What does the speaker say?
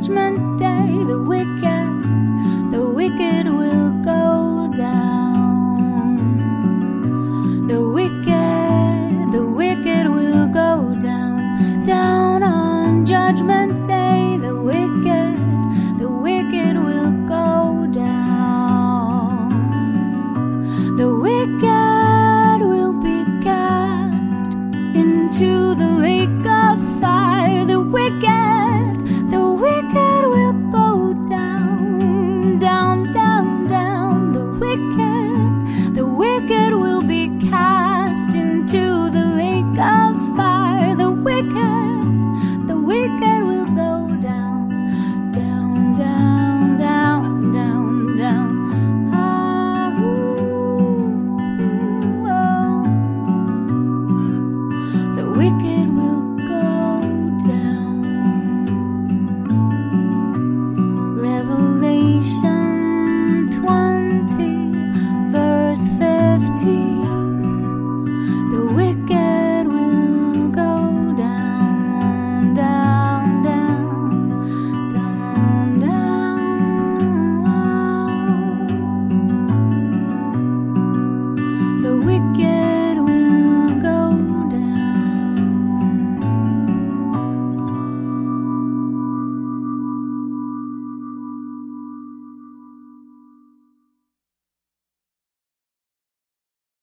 judgment day, the wicked will go down. The wicked will go down, down on judgment day, the wicked will go down. The wicked will be cast into the lake of fire. The wicked